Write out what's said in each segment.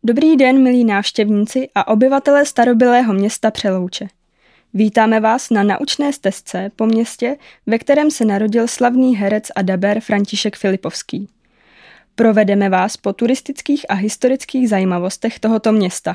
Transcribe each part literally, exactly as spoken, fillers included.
Dobrý den, milí návštěvníci a obyvatelé starobylého města Přelouče. Vítáme vás na naučné stezce po městě, ve kterém se narodil slavný herec a dabér František Filipovský. Provedeme vás po turistických a historických zajímavostech tohoto města.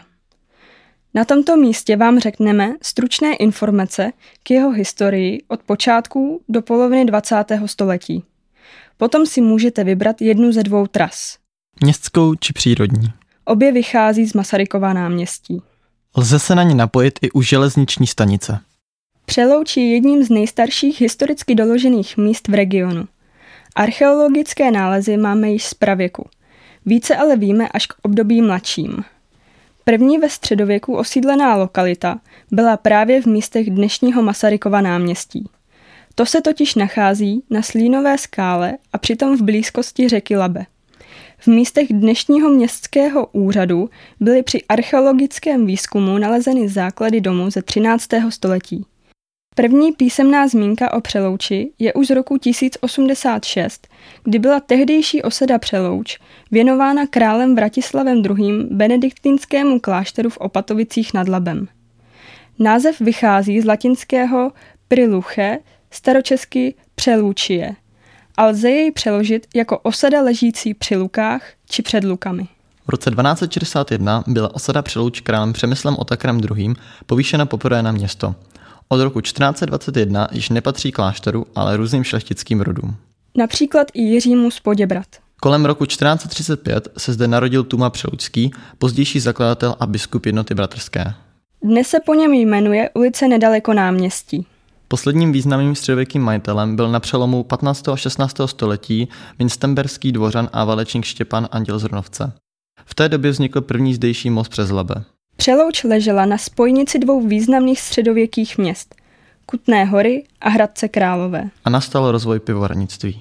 Na tomto místě vám řekneme stručné informace k jeho historii od počátků do poloviny dvacátého století. Potom si můžete vybrat jednu ze dvou tras. Městskou či přírodní. Obě vychází z Masarykova náměstí. Lze se na ně napojit i u železniční stanice. Přelouč je jedním z nejstarších historicky doložených míst v regionu. Archeologické nálezy máme již z pravěku. Více ale víme až k období mladším. První ve středověku osídlená lokalita byla právě v místech dnešního Masarykova náměstí. To se totiž nachází na Slínové skále a přitom v blízkosti řeky Labe. V místech dnešního městského úřadu byly při archeologickém výzkumu nalezeny základy domu ze třináctého století. První písemná zmínka o Přelouči je už z roku tisíc osmdesát šest, kdy byla tehdejší osada Přelouč věnována králem Vratislavem druhým. benediktinskému klášteru v Opatovicích nad Labem. Název vychází z latinského priluche, staročesky Přelučie, a lze jej přeložit jako osada ležící při lukách či před lukami. V roce dvanáct set šedesát jedna byla osada Přelouč králem Přemyslem Otakarem druhým. povýšena poprvé na město. Od roku čtrnáct set dvacet jedna již nepatří klášteru, ale různým šlechtickým rodům. Například i Jiřímu z Poděbrad. Kolem roku čtrnáct set třicet pět se zde narodil Tuma Přeloučský, pozdější zakladatel a biskup jednoty bratrské. Dnes se po něm jmenuje ulice nedaleko náměstí. Posledním významným středověkým majitelem byl na přelomu patnáctého a šestnáctého století winstenberský dvořan a válečník Štěpán Anděl z Ronovce. V té době vznikl první zdejší most přes Labe. Přelouč ležela na spojnici dvou významných středověkých měst, Kutné Hory a Hradce Králové. A nastal rozvoj pivovarnictví.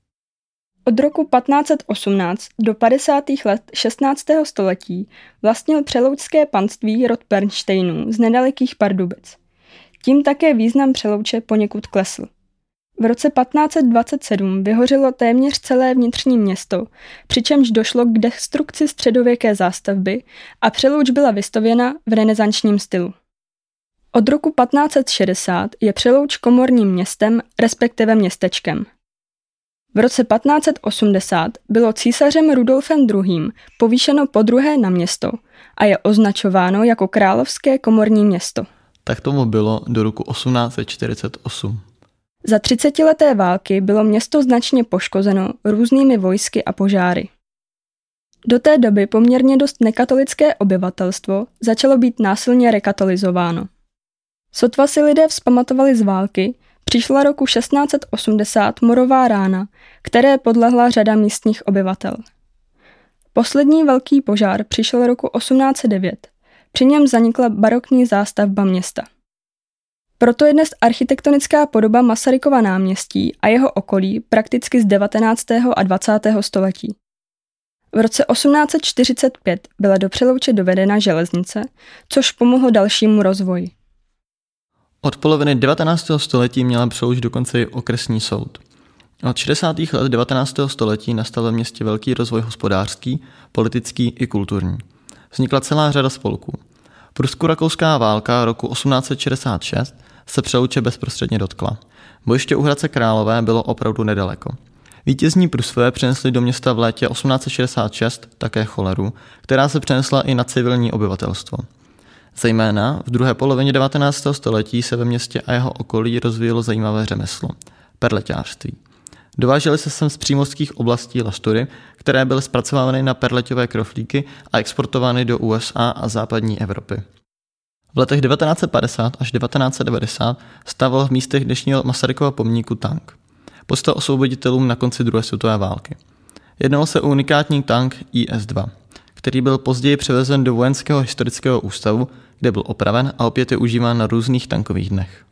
Od roku patnáct set osmnáct do padesátých let šestnáctého století vlastnil přeloučské panství rod Pernštejnů z nedalekých Pardubic. Tím také význam Přelouče poněkud klesl. V roce patnáct set dvacet sedm vyhořelo téměř celé vnitřní město, přičemž došlo k destrukci středověké zástavby a Přelouč byla vystavěna v renesančním stylu. Od roku patnáct set šedesát je Přelouč komorním městem, respektive městečkem. V roce patnáct set osmdesát bylo císařem Rudolfem druhým. povýšeno podruhé na město a je označováno jako královské komorní město. Tak tomu bylo do roku osmnáct set čtyřicet osm. Za třicetileté války bylo město značně poškozeno různými vojsky a požáry. Do té doby poměrně dost nekatolické obyvatelstvo začalo být násilně rekatolizováno. Sotva si lidé vzpamatovali z války, přišla roku šestnáct set osmdesát morová rána, které podlehla řada místních obyvatel. Poslední velký požár přišel roku osmnáct set devět. Při něm zanikla barokní zástavba města. Proto je dnes architektonická podoba Masarykova náměstí a jeho okolí prakticky z devatenáctého a dvacátého století. V roce osmnáct set čtyřicet pět byla do Přelouče dovedena železnice, což pomohlo dalšímu rozvoji. Od poloviny devatenáctého století měla Přelouč dokonce i okresní soud. Od šedesátých let devatenáctého století nastal ve městě velký rozvoj hospodářský, politický i kulturní. Vznikla celá řada spolků. Prusko-rakouská válka roku osmnáct set šedesát šest se Přelouče bezprostředně dotkla. Bojiště u Hradce Králové bylo opravdu nedaleko. Vítězní Prusové přinesli do města v létě osmnáct set šedesát šest také choleru, která se přenesla i na civilní obyvatelstvo. Zejména v druhé polovině devatenáctého století se ve městě a jeho okolí rozvíjelo zajímavé řemeslo – perleťářství. Dovážely se sem z přímořských oblastí laštury, které byly zpracovány na perleťové kroflíky a exportovány do U S A a západní Evropy. V letech devatenáct set padesát až devatenáct set devadesát stával v místech dnešního Masarykova pomníku tank. Postal osvoboditelům na konci druhé světové války. Jednalo se o unikátní tank I S dva, který byl později převezen do Vojenského historického ústavu, kde byl opraven a opět je užíván na různých tankových dnech.